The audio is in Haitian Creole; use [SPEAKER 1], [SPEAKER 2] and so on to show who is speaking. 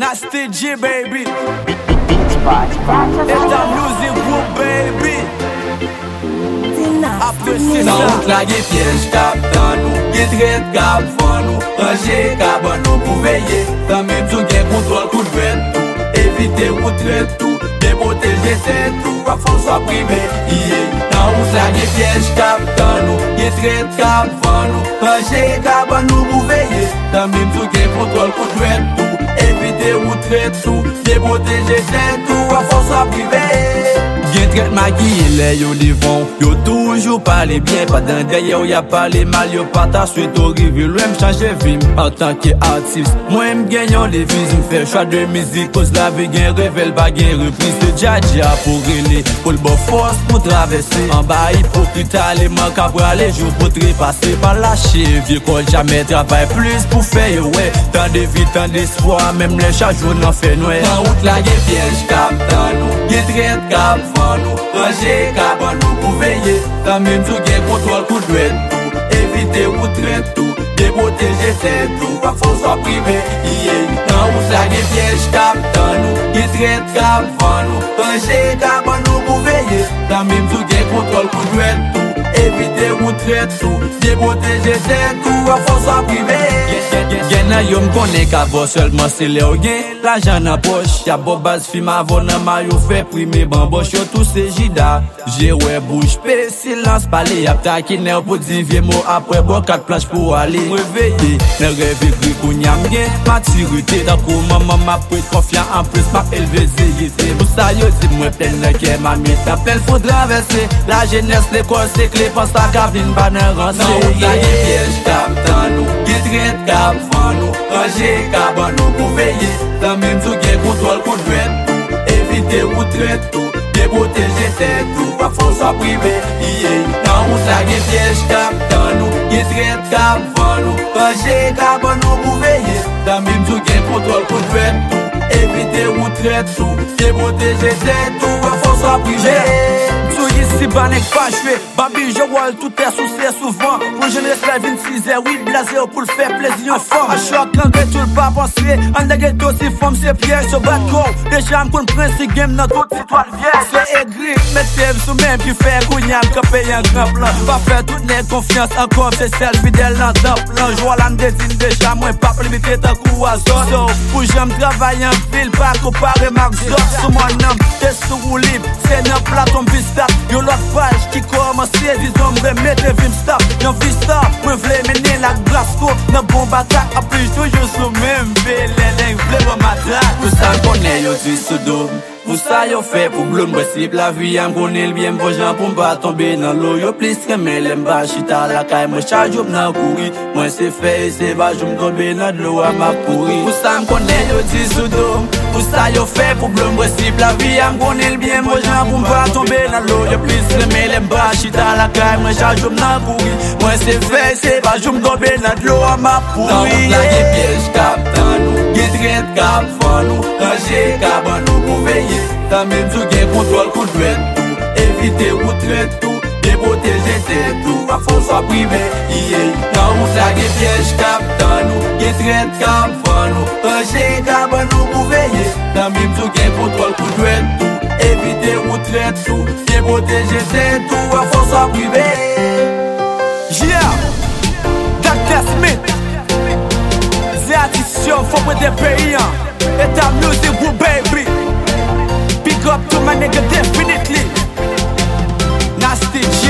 [SPEAKER 1] Nasty G, baby.
[SPEAKER 2] Beats by
[SPEAKER 1] It's a music group, baby. Après c'est
[SPEAKER 3] Nan
[SPEAKER 1] ça.
[SPEAKER 3] route la gen piège kap tan nou, gen tret kap fan nou, range kap an nou pou veye. Tan mèm sou gen kontrol kou dwen tou, evite routret tou, deproteje sen tou, a fon sa prive, yeah. Nan route la gen piège kap tan nou, gen tret kap fan nou, range kap an nou pou veye. Tan mèm sou gen kontrol kou dwen tou, evite routret tou, deproteje sen tou, a fon sa prive. Gen tret maquillé lè yo devant, yo toujours parlé bien, pas dans derrière y'a parlé mal, yo pas ta suite au rive, l'ouem changer vim. En tant qu'artiste, moi m'aime gagner les vies, m'fais choix de musique, cause la vie gen révèle pas gen reprise de Djadja pour rêler, pour le bon force pour traverser. En bas hypocrite, les manques à bras les jours pour trépasser, pas lâcher, vieux qu'on jamais travaille plus pour faire, ouais. Tant de vie, tant d'espoir, même les chats jours n'en fait noir. En route la gen piège cap dans nous, gen tret cap fan nous, ranger cap an nou pour veiller. Tant même sou gen kontrol kou dwen tou, evite routret tou, deproteje sen tou, a fon sa prive, yeah. Nan route la gen piège kap tan nou, gen tret kap fan nou, ranger cap an nou pour veiller. Tant même sou gen kontrol kou dwen tou, evite routret tou, deproteje sen tou, a fon sa prive. Gen nan yo m'konnen qu'avant seulement c'est le ou gen l'argent nan poche. Y'a bon base film avant nan maillot fait primer bamboche. Yo tous ces jida, j'ai ouais bouche pe silence parler. Y'a taquiner pour dire vieux mot après bon 4 planches pour aller réveiller. Ne rêve gris pour nyam gen maturité. D'accord maman m'a pris confiant en plus m'a élevé zéyité. Pour ça yo dit moi plein de cœur ma mie ta plein faut traverser. La jeunesse l'école c'est clé pense ta cabine banner rancé. Non la piège cap dans nous, gen tret cap fan nou, ranger cap an nou pour veiller. Tant même sou gen kontrol kou dwen tou, evite routret tou, deproteje sen tou, a fon sa prive, yeah. Nan route la gen piège kap tan nou, gen tret kap fan nou, ranger cap an nou pour veiller. Tant même sou gen kontrol kou dwen tou, evite routret tou, deproteje sen tou, a fon sa prive.
[SPEAKER 1] Sou ici banek pas joué, Babi je roule tout est sous c'est souvent. Pour jeune respect 26h, oui blasé pour le faire plaisir aux femmes. A choc quand tout le pas pensé, en de ghetto si femme c'est piège sur batco. Déjà m'con prince game dans toute étoile vieille. C'est aigri, mettez sous même qui fait cougnal que paye un grand plan. Pas faire toute les confiance encore, c'est celle fidèle dans top plan. Joie l'âme désigne déjà moins pas limité ta coup à zone. Pour j'aime travailler en ville, pas comparer Max Zot. Sous mon nom, t'es sous libre, c'est un plat ton vista. Yo l'autre page qui commence, disons remettre vim stop. Yon vista, moi v'lais mener la Glasgow. Nan bon batak, a plus toujours sous même vélène, v'lais bon matraque.
[SPEAKER 3] Pour ça m'konne yo di sou dom, pour ça yo fait pour blum possible la vie am konne bien bon gens pour m'pas tomber dans l'eau. Yo plus remè lem ba chita la caille, moi charge job nan kouri. Moi c'est fait, c'est va j'm tomber dans l'eau à ma pourri. Pour ça m'konne yo di sou dom, pour ça yo fait pour blum possible la vie am konne bien bon gens pour m'pas tomber dans l'eau. Yo plus remè lem ba chita la caille, moi charge job nan kouri. Moi c'est fait, c'est va j'm tomber dans l'eau à ma pourri. Nan route la gen piège kap tan nou, gen tret kap fan nou, ranger kap an nou pour veiller. Tant même sou gen kontrol kou dwen tou, evite routret tou, deproteje sen tou, a fon sa prive, yeah. Nan route la gen piège kap tan nou, gen tret kap fan nou, ranger kap an nou pour veiller. Tant même sou gen kontrol kou dwen tou, evite routret tou, deproteje sen tou, a fon sa prive.
[SPEAKER 1] Yeah, Dr. Smith, the addition for with the pays. Et ta music group, baby. Big up to my nigga, definitely. Nasty G.